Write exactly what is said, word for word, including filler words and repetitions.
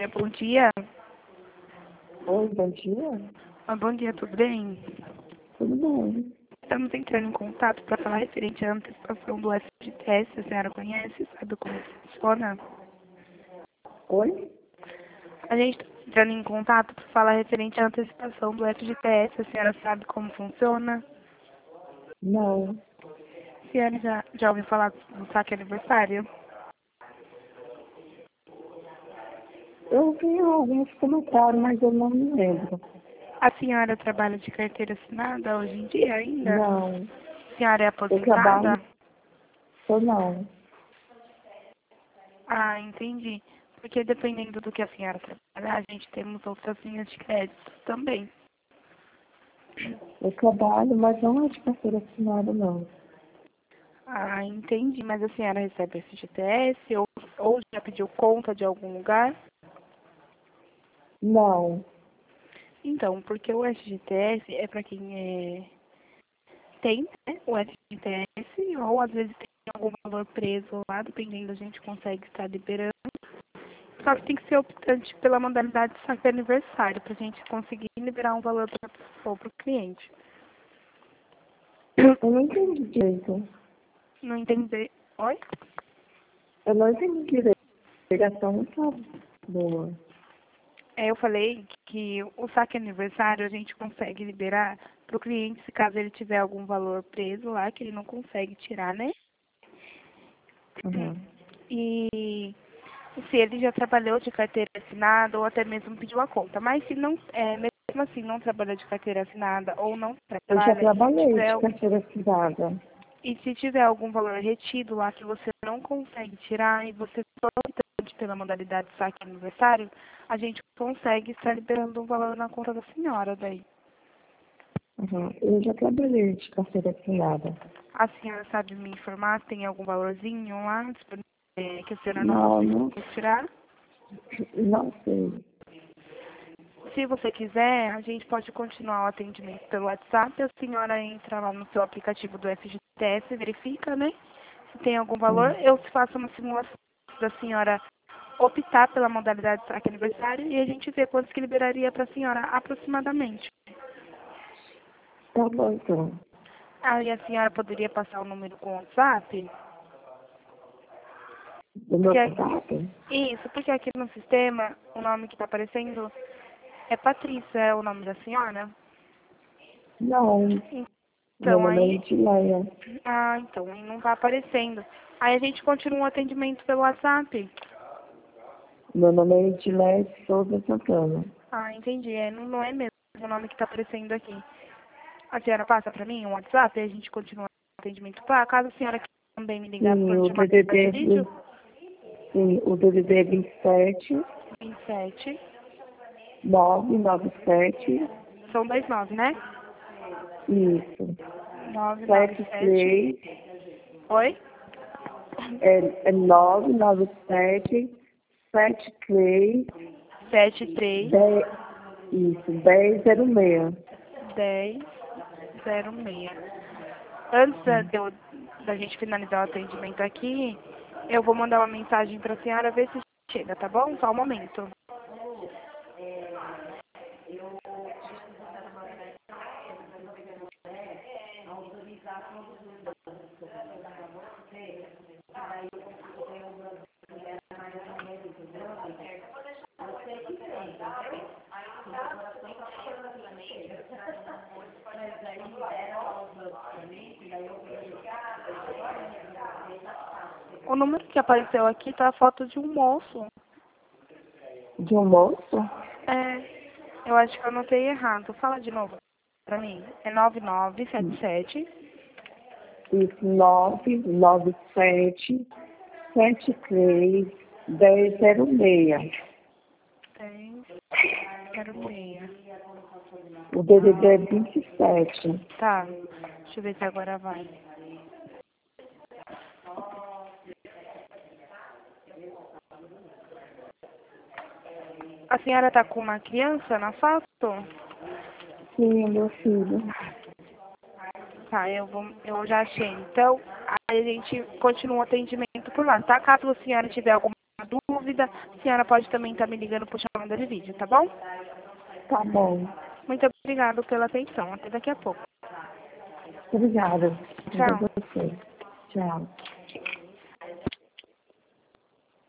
carteira. Bom dia. Oi, bom dia. Ah, bom dia, tudo bem? Tudo bem? Estamos entrando em contato para falar referente à antecipação do F G T S. A senhora conhece? Sabe como funciona? Oi? A gente está entrando em contato para falar referente à antecipação do F G T S. A senhora sabe como funciona? Não. A senhora já, já ouviu falar do saque aniversário? Eu vi alguns comentários, mas eu não me lembro. A senhora trabalha de carteira assinada hoje em dia ainda? Não. A senhora é Eu trabalho. aposentada? Eu não. Ah, entendi. Porque dependendo do que a senhora trabalhar, a gente temos outras linhas de crédito também. Eu trabalho, mas não é de carteira assinada, não. Ah, entendi. Mas a senhora recebe F G T S ou, ou já pediu conta de algum lugar? Não. Então, porque o F G T S é para quem é, tem, né, o F G T S, ou às vezes tem algum valor preso lá, dependendo, a gente consegue estar liberando. Só que tem que ser optante pela modalidade de saque aniversário, para a gente conseguir liberar um valor para o cliente. Eu não entendi direito. Não entender. Oi? Eu não entendi direito. A ligação não tá boa. É, eu falei que o saque aniversário a gente consegue liberar para o cliente se caso ele tiver algum valor preso lá, que ele não consegue tirar, né? Uhum. E se ele já trabalhou de carteira assinada ou até mesmo pediu a conta. Mas se não, é, mesmo assim não trabalha de carteira assinada ou não Eu já trabalha e se trabalhei tiver, de al- carteira assinada. e se tiver algum valor retido lá que você não consegue tirar e você for optante pela modalidade de saque aniversário, a gente consegue estar liberando um valor na conta da senhora daí. Uhum. Eu já trabalhei de carteira assinada. A senhora sabe me informar se tem algum valorzinho lá disponível, é, que a senhora não Não, conseguiu não, tirar? não sei. Se você quiser, a gente pode continuar o atendimento pelo WhatsApp. A senhora entra lá no seu aplicativo do F G T S, verifica, né? Se tem algum valor, Hum. eu faço uma simulação da senhora optar pela modalidade de saque aniversário e a gente vê quantos que liberaria para a senhora aproximadamente. Tá bom, então. Aí a senhora poderia passar o número com o WhatsApp? Do meu Porque contato? isso, porque aqui no sistema o nome que está aparecendo é Patrícia, é o nome da senhora? Não. Meu Então, nome é aí. Edileia. Ah, então, aí não está aparecendo. Aí a gente continua o atendimento pelo WhatsApp. Meu nome é Edileia de Souza Santana. Ah, entendi. É, não, não é mesmo o nome que está aparecendo aqui. A senhora passa para mim um WhatsApp e a gente continua o atendimento. Tá? Caso a senhora queira também me ligar Sim, por o chamada de D D D, vídeo, sim, o D D D é vinte e sete, vinte e sete. nove nove sete, São dois nove, né? isso, Nove nove sete sete. três, Oi? é, é nove nove sete, sete três, Sete três dez, isso, dez zero seis. dez zero seis. Antes da, de eu- da gente finalizar o atendimento aqui, eu vou mandar uma mensagem para a senhora ver se chega, tá bom? Só um momento. O número que apareceu aqui tá a foto de um moço. De um moço? É, eu acho que eu anotei errado. Fala de novo pra mim. É nove nove sete sete. Isso, nove nove sete, sete três, dez zero seis. dez zero seis. O D D D é vinte e sete. Tá. Deixa eu ver se agora vai. A senhora tá com uma criança na foto? Sim, meu filho. Tá, eu, vou, eu já achei. Então, aí a gente continua o atendimento por lá, tá? Caso a senhora tiver alguma dúvida, a senhora pode também estar me ligando por chamada de vídeo, tá bom? Tá bom. Muito obrigada pela atenção. Até daqui a pouco. Obrigada. Tchau. Obrigada a você. Tchau.